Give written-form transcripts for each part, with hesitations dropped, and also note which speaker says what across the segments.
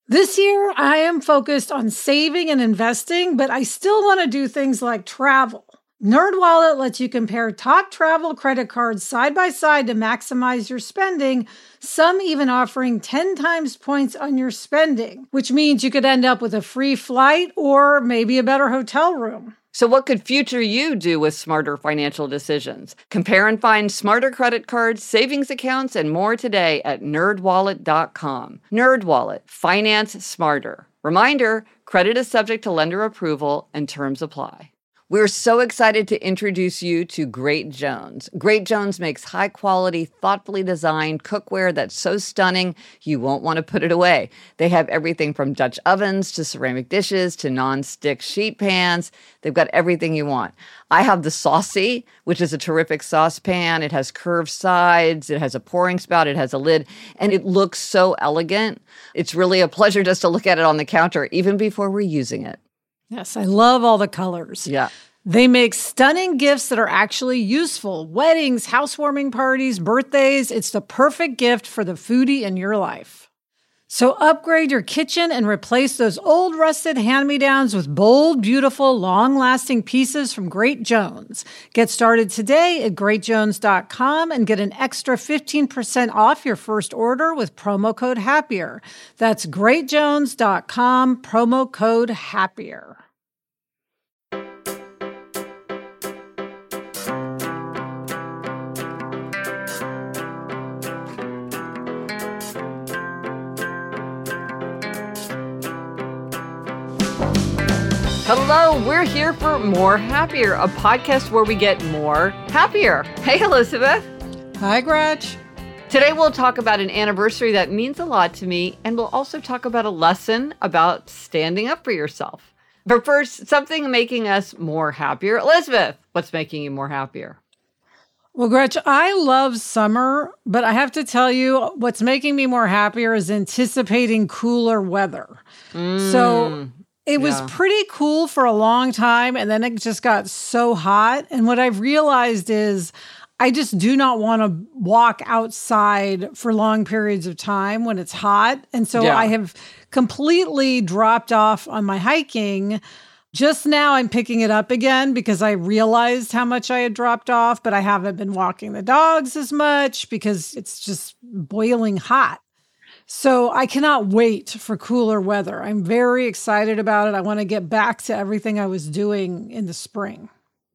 Speaker 1: This year, I am focused on saving and investing, but I still want to do things like travel. NerdWallet lets you compare top travel credit cards side by side to maximize your spending, some even offering 10 times points on your spending, which means you could end up with a free flight or maybe a better hotel room.
Speaker 2: So what could future you do with smarter financial decisions? Compare and find smarter credit cards, savings accounts, and more today at nerdwallet.com. NerdWallet, finance smarter. Reminder, credit is subject to lender approval and terms apply. We're so excited to introduce you to Great Jones. Great Jones makes high-quality, thoughtfully designed cookware that's so stunning you won't want to put it away. They have everything from Dutch ovens to ceramic dishes to non-stick sheet pans. They've got everything you want. I have the Saucy, which is a terrific saucepan. It has curved sides. It has a pouring spout. It has a lid. And it looks so elegant. It's really a pleasure just to look at it on the counter, even before we're using it.
Speaker 1: Yes, I love all the colors.
Speaker 2: Yeah.
Speaker 1: They make stunning gifts that are actually useful. Weddings, housewarming parties, birthdays. It's the perfect gift for the foodie in your life. So upgrade your kitchen and replace those old rusted hand-me-downs with bold, beautiful, long-lasting pieces from Great Jones. Get started today at greatjones.com and get an extra 15% off your first order with promo code HAPPIER. That's greatjones.com, promo code HAPPIER.
Speaker 2: Hello, we're here for More Happier, a podcast where we get more happier. Hey, Elizabeth.
Speaker 1: Hi, Gretch.
Speaker 2: Today we'll talk about an anniversary that means a lot to me, and we'll also talk about a lesson about standing up for yourself. But first, something making us more happier. Elizabeth, what's making you more happier?
Speaker 1: Well, Gretch, I love summer, but I have to tell you, what's making me more happier is anticipating cooler weather. So it was pretty cool for a long time, and then it just got so hot. And what I've realized is I just do not want to walk outside for long periods of time when it's hot. And so I have completely dropped off on my hiking. Just now I'm picking it up again because I realized how much I had dropped off, but I haven't been walking the dogs as much because it's just boiling hot. So I cannot wait for cooler weather. I'm very excited about it. I want to get back to everything I was doing in the spring.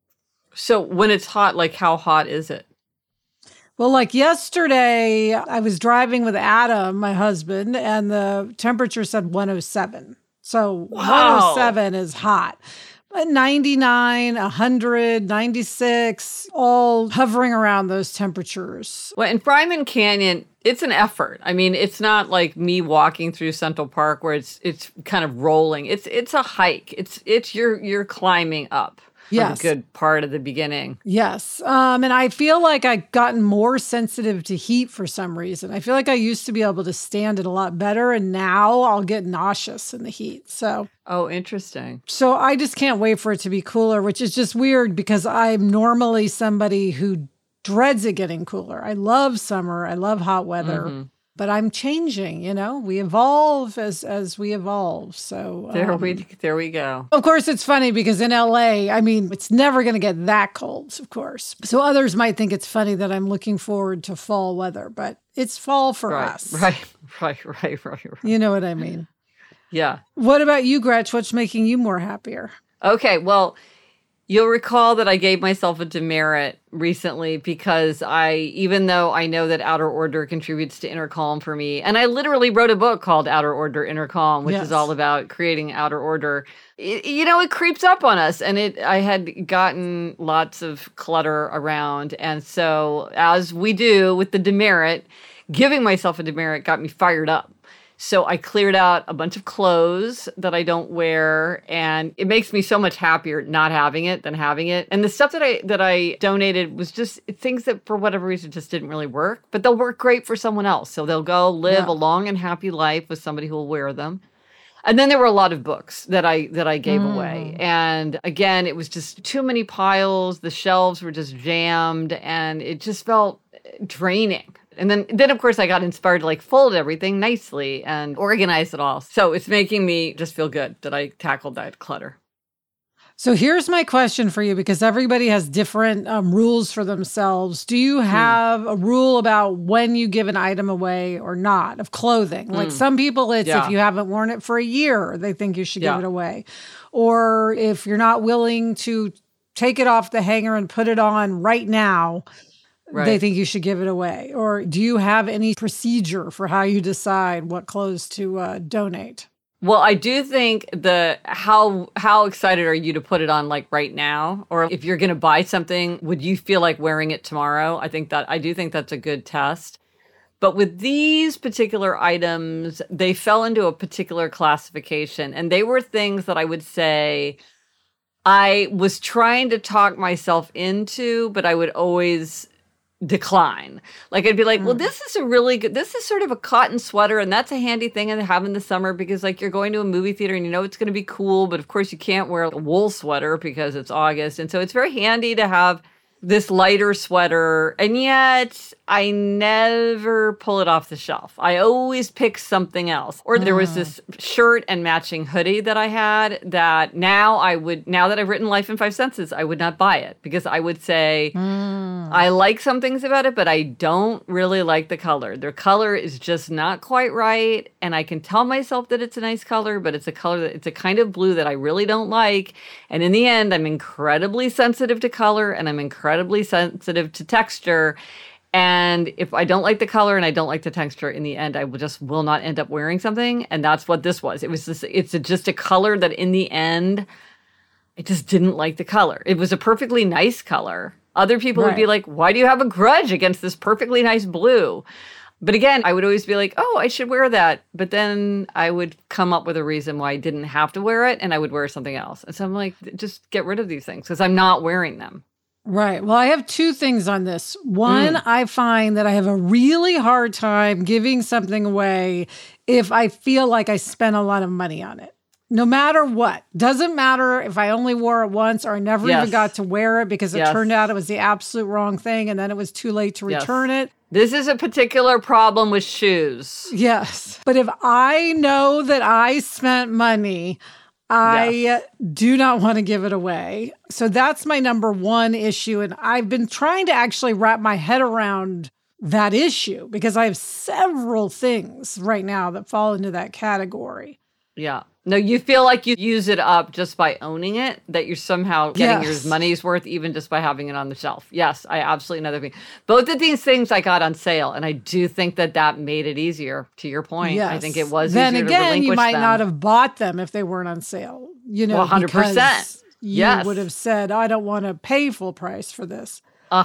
Speaker 2: So when it's hot, like how hot is it?
Speaker 1: Well, like yesterday, I was driving with Adam, my husband, and the temperature said 107. So 107 is hot. But 99, 100, 96, all hovering around those temperatures.
Speaker 2: Well, in Fryman Canyon, it's an effort. I mean, it's not like me walking through Central Park where it's kind of rolling. It's a hike. It's you're climbing up.
Speaker 1: Yes.
Speaker 2: A good part of the beginning.
Speaker 1: Yes. And I feel like I've gotten more sensitive to heat for some reason. I feel like I used to be able to stand it a lot better, and now I'll get nauseous in the heat.
Speaker 2: Oh, interesting.
Speaker 1: So I just can't wait for it to be cooler, which is just weird because I'm normally somebody who dreads it getting cooler. I love summer. I love hot weather. But I'm changing, we evolve as we evolve. So
Speaker 2: there we go.
Speaker 1: Of course, it's funny because in LA, I mean, it's never going to get that cold, of course. So others might think it's funny that I'm looking forward to fall weather, but it's fall for us.
Speaker 2: Right.
Speaker 1: You know what I mean?
Speaker 2: Yeah.
Speaker 1: What about you, Gretch? What's making you more happier?
Speaker 2: Okay, well, you'll recall that I gave myself a demerit recently because even though I know that outer order contributes to inner calm for me, and I literally wrote a book called Outer Order, Inner Calm, which is all about creating outer order. It creeps up on us, and I had gotten lots of clutter around. And so as we do with the demerit, giving myself a demerit got me fired up. So I cleared out a bunch of clothes that I don't wear, and it makes me so much happier not having it than having it. And the stuff that I donated was just things that for whatever reason just didn't really work, but they'll work great for someone else. So they'll go live a long and happy life with somebody who will wear them. And then there were a lot of books that I gave away. And again, it was just too many piles. The shelves were just jammed, and it just felt draining. And then of course, I got inspired to like fold everything nicely and organize it all. So it's making me just feel good that I tackled that clutter.
Speaker 1: So here's my question for you, because everybody has different rules for themselves. Do you have a rule about when you give an item away or not of clothing? Like some people, it's if you haven't worn it for a year, they think you should give it away. Or if you're not willing to take it off the hanger and put it on right now, they think you should give it away. Or do you have any procedure for how you decide what clothes to donate?
Speaker 2: Well, I do think how excited are you to put it on like right now? Or if you're going to buy something, would you feel like wearing it tomorrow? I do think that's a good test. But with these particular items, they fell into a particular classification. And they were things that I would say I was trying to talk myself into, but I would always decline. Like I'd be like, well, this is sort of a cotton sweater, and that's a handy thing to have in the summer because like you're going to a movie theater and you know it's going to be cool, but of course you can't wear a wool sweater because it's August. And so it's very handy to have this lighter sweater, and yet I never pull it off the shelf. I always pick something else. Or there was this shirt and matching hoodie that I had that now that I've written Life in 5 Senses, I would not buy it because I would say, I like some things about it, but I don't really like the color. Their color is just not quite right. And I can tell myself that it's a nice color, but it's a kind of blue that I really don't like. And in the end, I'm incredibly sensitive to color and I'm incredibly sensitive to texture. And if I don't like the color and I don't like the texture, in the end, I will not end up wearing something. And that's what this was. It's just a color that in the end, I just didn't like the color. It was a perfectly nice color. Other people would be like, why do you have a grudge against this perfectly nice blue? But again, I would always be like, oh, I should wear that. But then I would come up with a reason why I didn't have to wear it and I would wear something else. And so I'm like, just get rid of these things because I'm not wearing them.
Speaker 1: Right. Well, I have two things on this. One, I find that I have a really hard time giving something away if I feel like I spent a lot of money on it. No matter what. Doesn't matter if I only wore it once or I never even got to wear it because it turned out it was the absolute wrong thing and then it was too late to return it.
Speaker 2: This is a particular problem with shoes.
Speaker 1: Yes. But if I know that I spent money, I do not want to give it away. So that's my number one issue. And I've been trying to actually wrap my head around that issue because I have several things right now that fall into that category.
Speaker 2: Yeah. No, you feel like you use it up just by owning it, that you're somehow getting your money's worth even just by having it on the shelf. Yes, I absolutely know that. Both of these things I got on sale, and I do think that made it easier, to your point. Yes. I think it was easier to relinquish them. Then again,
Speaker 1: you might not have bought them if they weren't on sale. You know,
Speaker 2: 100%.
Speaker 1: You would have said, I don't want to pay full price for this.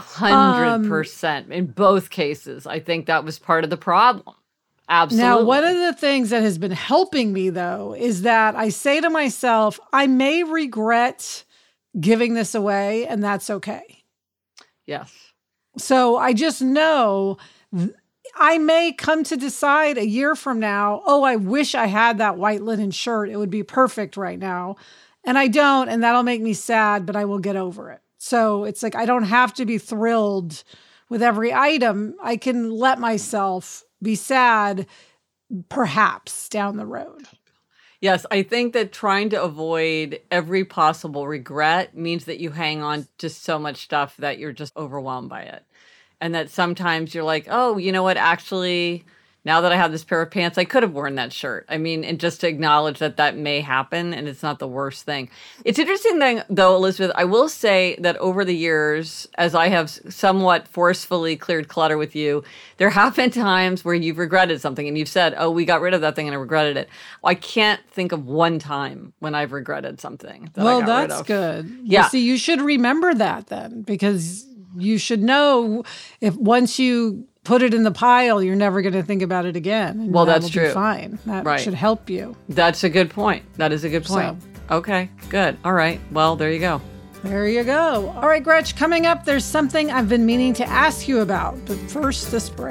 Speaker 2: 100%. In both cases, I think that was part of the problem. Absolutely.
Speaker 1: Now, one of the things that has been helping me, though, is that I say to myself, I may regret giving this away, and that's okay.
Speaker 2: Yes.
Speaker 1: So I just know I may come to decide a year from now, oh, I wish I had that white linen shirt. It would be perfect right now. And I don't, and that'll make me sad, but I will get over it. So it's like I don't have to be thrilled with every item. I can let myself be sad, perhaps, down the road.
Speaker 2: Yes, I think that trying to avoid every possible regret means that you hang on to so much stuff that you're just overwhelmed by it. And that sometimes you're like, oh, you know what, actually, now that I have this pair of pants, I could have worn that shirt. I mean, and just to acknowledge that may happen and it's not the worst thing. It's interesting though, Elizabeth, I will say that over the years, as I have somewhat forcefully cleared clutter with you, there have been times where you've regretted something and you've said, oh, we got rid of that thing and I regretted it. I can't think of one time when I've regretted something that I got rid of.
Speaker 1: Well, that's good.
Speaker 2: Yeah.
Speaker 1: Well, see, you should remember that then because you should know if once you put it in the pile, you're never going to think about it again.
Speaker 2: Well, that's true.
Speaker 1: Fine. That should help you.
Speaker 2: That's a good point. That is a good point. Okay, good. All right. Well, there you go.
Speaker 1: There you go. All right, Gretch, coming up, there's something I've been meaning to ask you about. But first, this break.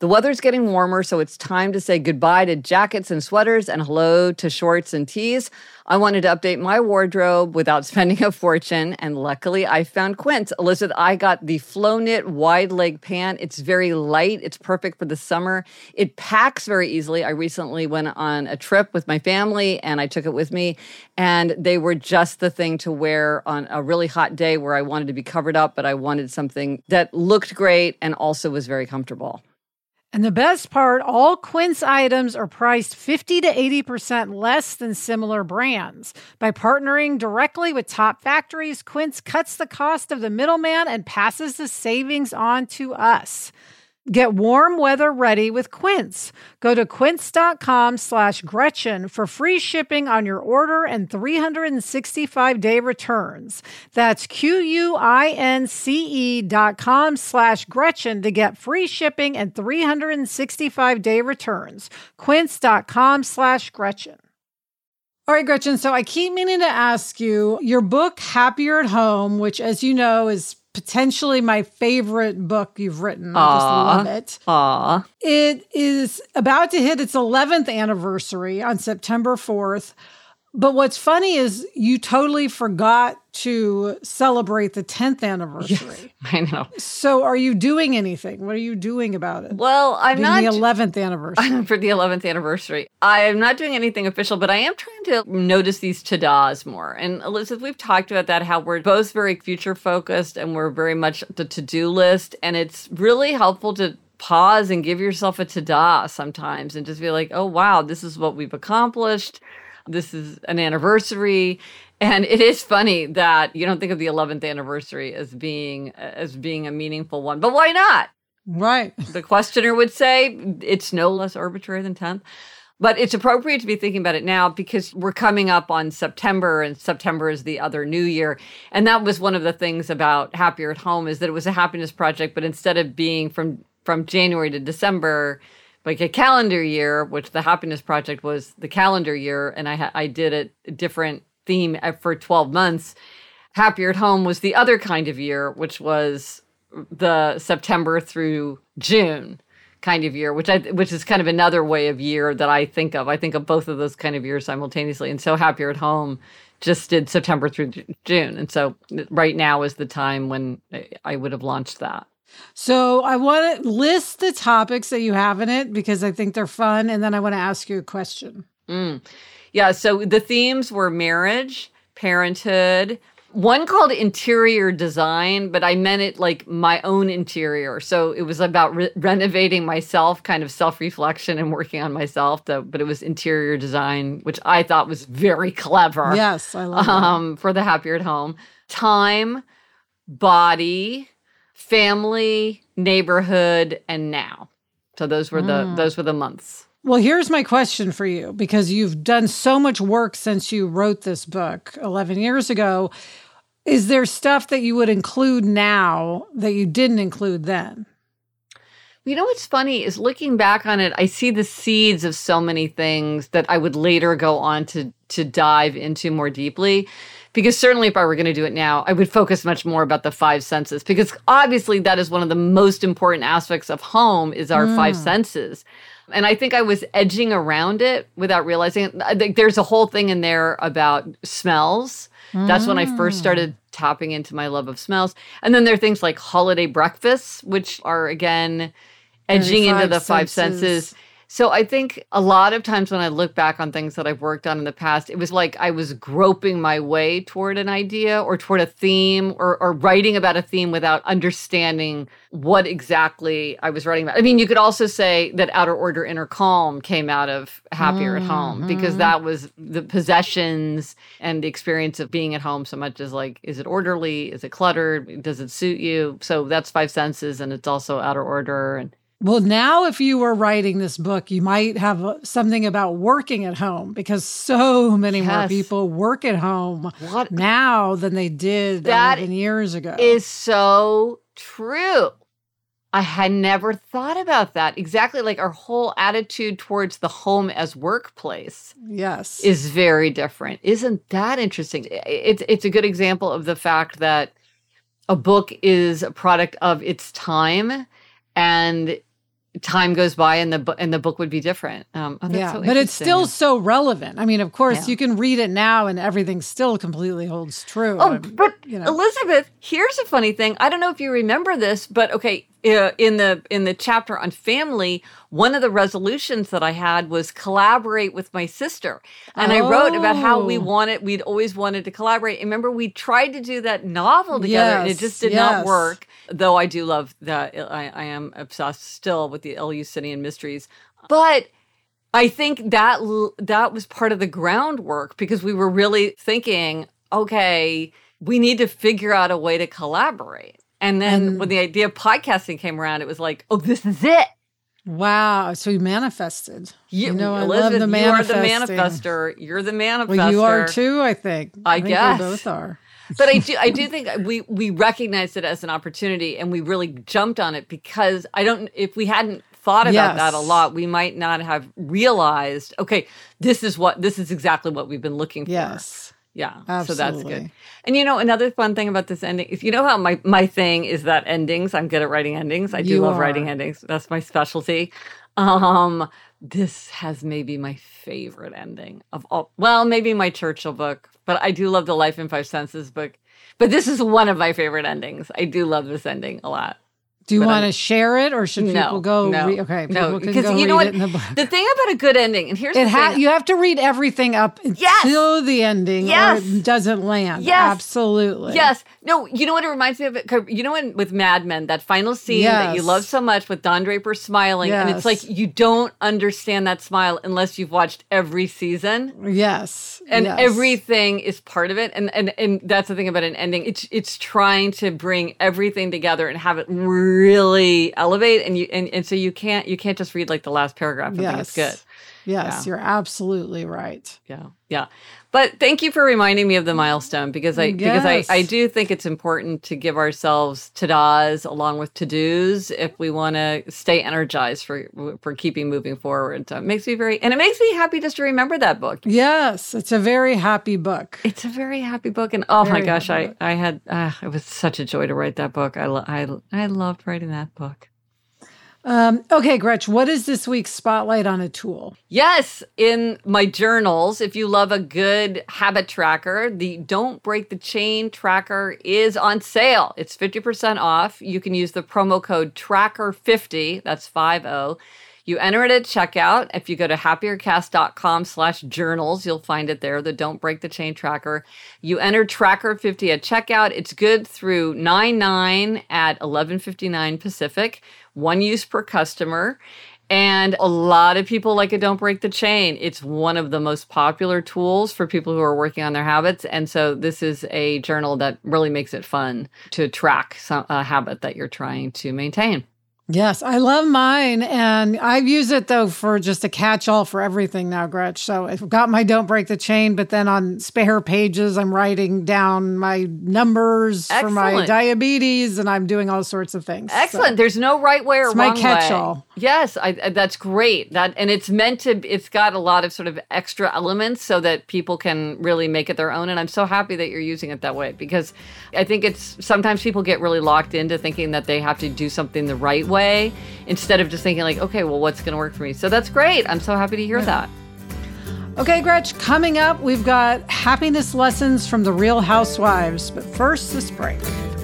Speaker 2: The weather's getting warmer, so it's time to say goodbye to jackets and sweaters and hello to shorts and tees. I wanted to update my wardrobe without spending a fortune, and luckily I found Quince. Elizabeth, I got the Flow Knit wide leg pant. It's very light. It's perfect for the summer. It packs very easily. I recently went on a trip with my family, and I took it with me, and they were just the thing to wear on a really hot day where I wanted to be covered up, but I wanted something that looked great and also was very comfortable.
Speaker 1: And the best part, all Quince items are priced 50 to 80% less than similar brands. By partnering directly with top factories, Quince cuts the cost of the middleman and passes the savings on to us. Get warm weather ready with Quince. Go to quince.com/Gretchen for free shipping on your order and 365-day returns. That's QUINCE.com/Gretchen to get free shipping and 365-day returns. Quince.com/Gretchen. All right, Gretchen, so I keep meaning to ask you, your book, Happier at Home, which, as you know, is potentially my favorite book you've written. I just love it. It is about to hit its 11th anniversary on September 4th. But what's funny is you totally forgot to celebrate the 10th anniversary.
Speaker 2: Yes, I know.
Speaker 1: So are you doing anything? What are you doing about it?
Speaker 2: Well, I'm not.
Speaker 1: The 11th anniversary.
Speaker 2: For the 11th anniversary. I am not doing anything official, but I am trying to notice these to-dos more. And Elizabeth, we've talked about that, how we're both very future-focused and we're very much the to-do list. And it's really helpful to pause and give yourself a to-da sometimes and just be like, oh, wow, this is what we've accomplished. This is an anniversary. And it is funny that you don't think of the 11th anniversary as being a meaningful one. But why not?
Speaker 1: Right.
Speaker 2: The questioner would say it's no less arbitrary than 10th. But it's appropriate to be thinking about it now because we're coming up on September, and September is the other new year. And that was one of the things about Happier at Home, is that it was a happiness project, but instead of being from January to December, like a calendar year, which the Happiness Project was the calendar year, and I did a different theme for 12 months. Happier at Home was the other kind of year, which was the September through June kind of year, which is kind of another way of year that I think of. I think of both of those kind of years simultaneously. And so Happier at Home just did September through June. And so right now is the time when I would have launched that.
Speaker 1: So I want to list the topics that you have in it because I think they're fun. And then I want to ask you a question.
Speaker 2: Yeah. So the themes were marriage, parenthood, one called interior design, but I meant it like my own interior. So it was about renovating myself, kind of self-reflection and working on myself. But it was interior design, which I thought was very clever.
Speaker 1: Yes, I love that.
Speaker 2: For the Happier at Home. Time, body, family, neighborhood, and now. So those were the months.
Speaker 1: Well, here's my question for you, because you've done so much work since you wrote this book 11 years ago. Is there stuff that you would include now that you didn't include then?
Speaker 2: You know what's funny is looking back on it, I see the seeds of so many things that I would later go on to dive into more deeply. Because certainly if I were going to do it now, I would focus much more about the five senses. Because obviously that is one of the most important aspects of home is our five senses. And I think I was edging around it without realizing it. I think there's a whole thing in there about smells. That's when I first started tapping into my love of smells. And then there are things like holiday breakfasts, which are, again, edging into the five senses. So I think a lot of times when I look back on things that I've worked on in the past, it was like I was groping my way toward an idea or toward a theme or writing about a theme without understanding what exactly I was writing about. I mean, you could also say that Outer Order, Inner Calm came out of Happier at Home because that was the possessions and the experience of being at home so much as like, is it orderly? Is it cluttered? Does it suit you? So that's five senses, and it's also Outer Order. And
Speaker 1: well, now if you were writing this book, you might have something about working at home because so many more people work at home now than they did 11 years ago.
Speaker 2: That is so true. I had never thought about that. Exactly, like our whole attitude towards the home as workplace is very different. Isn't that interesting? It's a good example of the fact that a book is a product of its time, and time goes by and the book would be different.
Speaker 1: But it's still so relevant. I mean, of course, you can read it now and everything still completely holds true.
Speaker 2: But Elizabeth, here's a funny thing. I don't know if you remember this, but okay, in the chapter on family, one of the resolutions that I had was collaborate with my sister. And I wrote about how we'd always wanted to collaborate. And remember, we tried to do that novel together and it just did not work. Though I do love that. I am obsessed still with the Eleusinian mysteries. But I think that was part of the groundwork because we were really thinking, okay, we need to figure out a way to collaborate. And then when the idea of podcasting came around, it was like, oh, this is it.
Speaker 1: Wow. So you manifested.
Speaker 2: Elizabeth,
Speaker 1: I love the manifesting.
Speaker 2: You are the manifester. You're the manifester.
Speaker 1: Well, you are too, I think.
Speaker 2: I guess.
Speaker 1: We both are.
Speaker 2: But I do think we recognized it as an opportunity and we really jumped on it because if we hadn't thought about that a lot, we might not have realized, okay, this is exactly what we've been looking for.
Speaker 1: Yes.
Speaker 2: Yeah.
Speaker 1: Absolutely.
Speaker 2: So that's good. And another fun thing about this ending is, how my thing is that endings, I'm good at writing endings. I do love writing endings. That's my specialty. This has maybe my favorite ending of all. Well, maybe my Churchill book, but I do love the Life in Five Senses book. But this is one of my favorite endings. I do love this ending a lot.
Speaker 1: Do you want to share it, or should people go? Okay, people can go read it in the book.
Speaker 2: The thing about a good ending, and here's the thing:
Speaker 1: you have to read everything up until the ending, or it doesn't land.
Speaker 2: Yes,
Speaker 1: absolutely.
Speaker 2: Yes. No, you know what it reminds me of? When with Mad Men, that final scene that you love so much with Don Draper smiling, and it's like you don't understand that smile unless you've watched every season.
Speaker 1: Yes,
Speaker 2: and everything is part of it, and that's the thing about an ending. It's trying to bring everything together and have it really elevate, and so you can't just read like the last paragraph and think it's good.
Speaker 1: Yes, you're absolutely right.
Speaker 2: Yeah. But thank you for reminding me of the milestone because I do think it's important to give ourselves ta-das along with to-dos if we want to stay energized for keeping moving forward. So it makes me happy just to remember that book.
Speaker 1: Yes, it's a very happy book.
Speaker 2: It's a very happy book, and oh my gosh, it was such a joy to write that book. I loved writing that book.
Speaker 1: Okay, Gretch, what is this week's spotlight on a tool?
Speaker 2: Yes, in my journals, if you love a good habit tracker, the Don't Break the Chain tracker is on sale. It's 50% off. You can use the promo code TRACKER50, that's 50. You enter it at checkout. If you go to happiercast.com/journals, you'll find it there, the Don't Break the Chain tracker. You enter TRACKER50 at checkout. It's good through 9/9 at 11:59 Pacific. 1 use per customer. And a lot of people like it. Don't Break the Chain. It's one of the most popular tools for people who are working on their habits. And so this is a journal that really makes it fun to track a habit that you're trying to maintain.
Speaker 1: Yes, I love mine, and I use it, though, for just a catch-all for everything now, Gretch. So I've got my Don't Break the Chain, but then on spare pages, I'm writing down my numbers for my diabetes, and I'm doing all sorts of things.
Speaker 2: Excellent. So there's no right way or wrong way.
Speaker 1: It's my catch-all.
Speaker 2: Yes, that's great. And it's got a lot of sort of extra elements so that people can really make it their own, and I'm so happy that you're using it that way, because I think sometimes people get really locked into thinking that they have to do something the right way instead of just thinking like, okay, well, what's going to work for me? So that's great. I'm so happy to hear that.
Speaker 1: Okay, Gretch, coming up, we've got happiness lessons from the Real Housewives. But first, this break.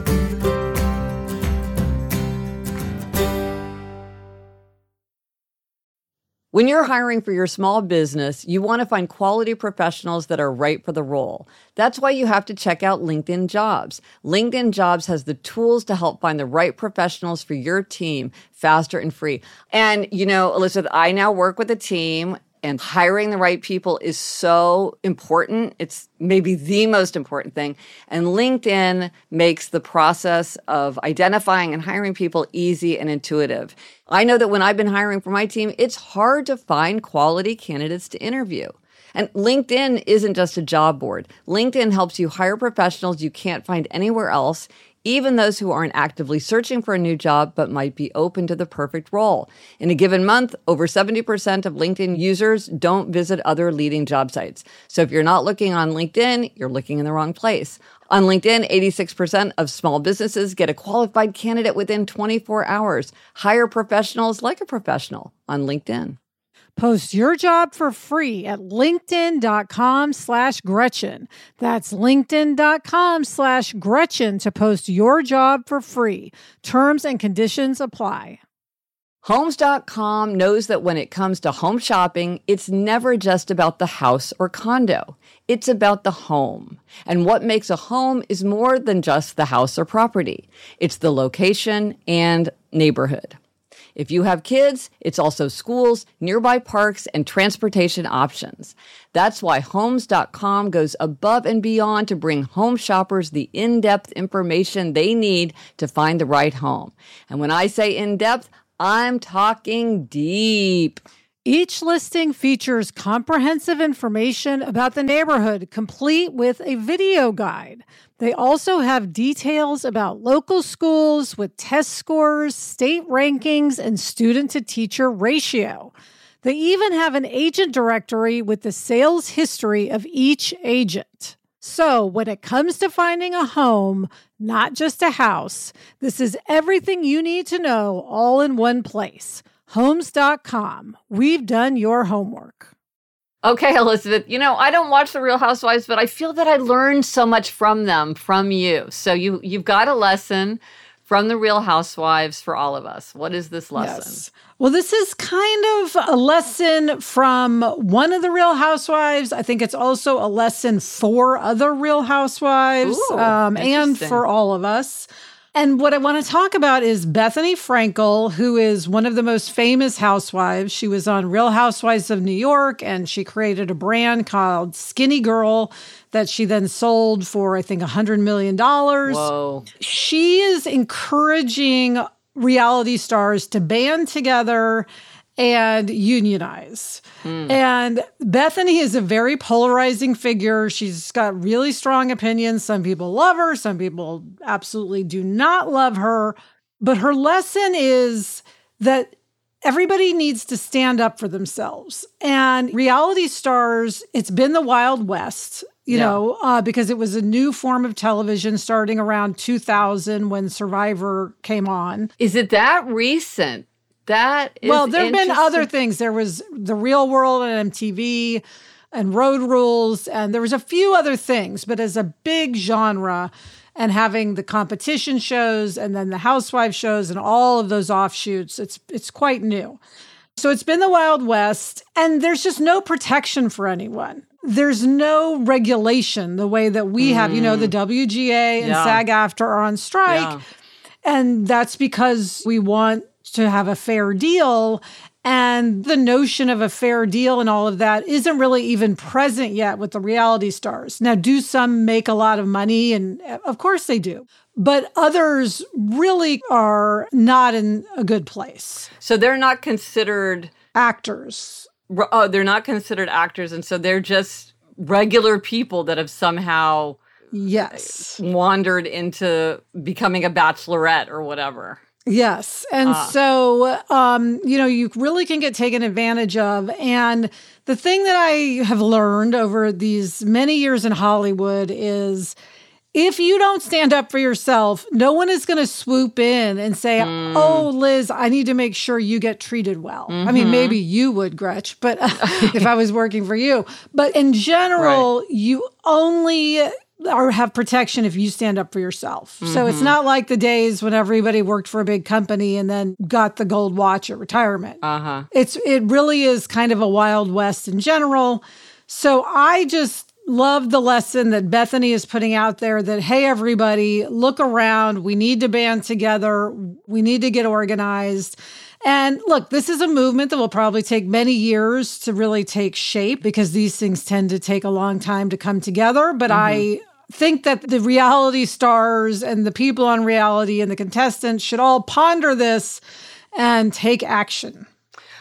Speaker 2: When you're hiring for your small business, you want to find quality professionals that are right for the role. That's why you have to check out LinkedIn Jobs. LinkedIn Jobs has the tools to help find the right professionals for your team faster and free. And, Elizabeth, I now work with a team, and hiring the right people is so important. It's maybe the most important thing. And LinkedIn makes the process of identifying and hiring people easy and intuitive. I know that when I've been hiring for my team, it's hard to find quality candidates to interview. And LinkedIn isn't just a job board. LinkedIn helps you hire professionals you can't find anywhere else, even those who aren't actively searching for a new job but might be open to the perfect role. In a given month, over 70% of LinkedIn users don't visit other leading job sites. So if you're not looking on LinkedIn, you're looking in the wrong place. On LinkedIn, 86% of small businesses get a qualified candidate within 24 hours. Hire professionals like a professional on LinkedIn.
Speaker 1: Post your job for free at linkedin.com/Gretchen. That's linkedin.com/Gretchen to post your job for free. Terms and conditions apply.
Speaker 2: Homes.com knows that when it comes to home shopping, it's never just about the house or condo. It's about the home. And what makes a home is more than just the house or property. It's the location and neighborhood. If you have kids, it's also schools, nearby parks, and transportation options. That's why Homes.com goes above and beyond to bring home shoppers the in-depth information they need to find the right home. And when I say in-depth, I'm talking deep.
Speaker 1: Each listing features comprehensive information about the neighborhood, complete with a video guide. They also have details about local schools with test scores, state rankings, and student-to-teacher ratio. They even have an agent directory with the sales history of each agent. So when it comes to finding a home, not just a house, this is everything you need to know all in one place. Homes.com. We've done your homework.
Speaker 2: Okay, Elizabeth, I don't watch The Real Housewives, but I feel that I learned so much from them, from you. So you've got a lesson from The Real Housewives for all of us. What is this lesson?
Speaker 1: Yes. Well, this is kind of a lesson from one of the Real Housewives. I think it's also a lesson for other Real Housewives.
Speaker 2: Ooh,
Speaker 1: and for all of us. And what I want to talk about is Bethenny Frankel, who is one of the most famous housewives. She was on Real Housewives of New York, and she created a brand called Skinny Girl that she then sold for, I think, $100 million.
Speaker 2: Whoa.
Speaker 1: She is encouraging reality stars to band together and unionize. And Bethenny is a very polarizing figure. She's got really strong opinions. Some people love her. Some people absolutely do not love her. But her lesson is that everybody needs to stand up for themselves. And reality stars, it's been the Wild West, because it was a new form of television starting around 2000 when Survivor came on.
Speaker 2: Is it that recent? That is
Speaker 1: Well, there have been other things. There was The Real World on MTV and Road Rules, and there was a few other things. But as a big genre, and having the competition shows and then the housewife shows and all of those offshoots, it's quite new. So it's been the Wild West, and there's just no protection for anyone. There's no regulation the way that we have, the WGA and SAG-AFTRA are on strike. Yeah. And that's because we want to have a fair deal. And the notion of a fair deal and all of that isn't really even present yet with the reality stars. Now, do some make a lot of money? And of course they do. But others really are not in a good place.
Speaker 2: So they're not considered
Speaker 1: actors.
Speaker 2: Oh, they're not considered actors. And so they're just regular people that have somehow wandered into becoming a bachelorette or whatever.
Speaker 1: Yes. And so, you really can get taken advantage of. And the thing that I have learned over these many years in Hollywood is if you don't stand up for yourself, no one is going to swoop in and say, oh, Liz, I need to make sure you get treated well. I mean, maybe you would, Gretch, but if I was working for you. But in general, you only or have protection if you stand up for yourself. So it's not like the days when everybody worked for a big company and then got the gold watch at retirement. It really is kind of a Wild West in general. So I just love the lesson that Bethenny is putting out there that, hey, everybody, look around. We need to band together. We need to get organized. And look, this is a movement that will probably take many years to really take shape because these things tend to take a long time to come together. But I think that the reality stars and the people on reality and the contestants should all ponder this and take action.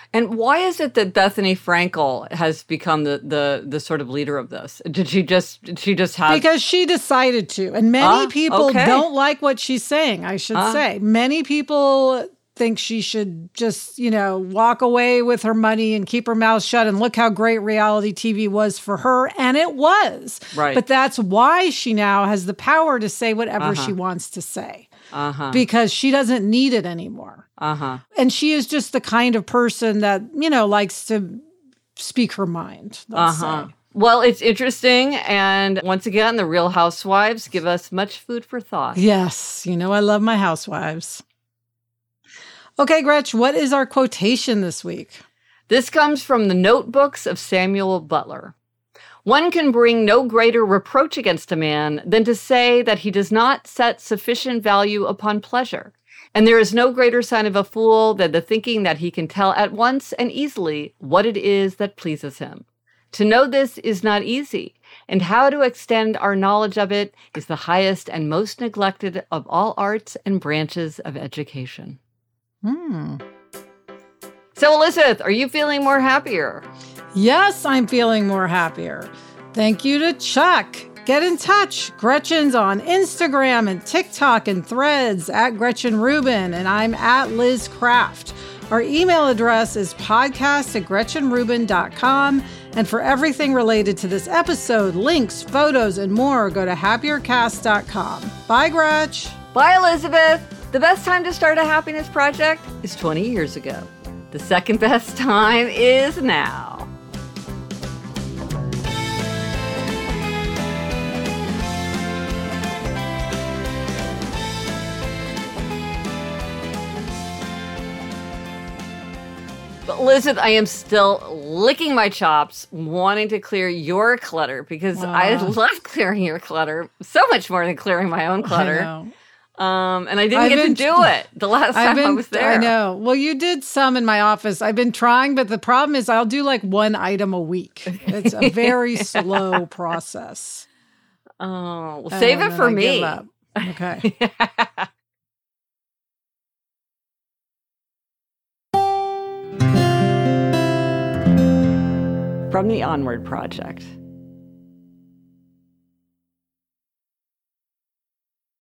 Speaker 2: And why is it that Bethany Frankel has become the sort of leader of this? Did she just have...
Speaker 1: Because she decided to. And many people don't like what she's saying, I should say. Many people think she should just, walk away with her money and keep her mouth shut, and look how great reality TV was for her. And it was.
Speaker 2: Right.
Speaker 1: But that's why she now has the power to say whatever she wants to say. Because she doesn't need it anymore. And she is just the kind of person that, likes to speak her mind. Let's say.
Speaker 2: Well, it's interesting. And once again, the Real Housewives give us much food for thought.
Speaker 1: Yes. I love my housewives. Okay, Gretch, what is our quotation this week?
Speaker 2: This comes from the Notebooks of Samuel Butler. One can bring no greater reproach against a man than to say that he does not set sufficient value upon pleasure. And there is no greater sign of a fool than the thinking that he can tell at once and easily what it is that pleases him. To know this is not easy, and how to extend our knowledge of it is the highest and most neglected of all arts and branches of education. So, Elizabeth, are you feeling more happier?
Speaker 1: Yes, I'm feeling more happier. Thank you to Chuck. Get in touch. Gretchen's on Instagram and TikTok and Threads at Gretchen Rubin, and I'm at Liz Craft. Our email address is podcast@GretchenRubin.com. And for everything related to this episode, links, photos, and more, go to happiercast.com. Bye, Gretch.
Speaker 2: Bye, Elizabeth. The best time to start a happiness project is 20 years ago. The second best time is now. But Elizabeth, I am still licking my chops, wanting to clear your clutter, because I love clearing your clutter so much more than clearing my own clutter.
Speaker 1: I know.
Speaker 2: And I didn't get to do it the last time I was there.
Speaker 1: I know. Well, you did some in my office. I've been trying, but the problem is I'll do like one item a week. It's a very slow process.
Speaker 2: Oh, well, save it for me.
Speaker 1: Okay.
Speaker 2: From the Onward Project.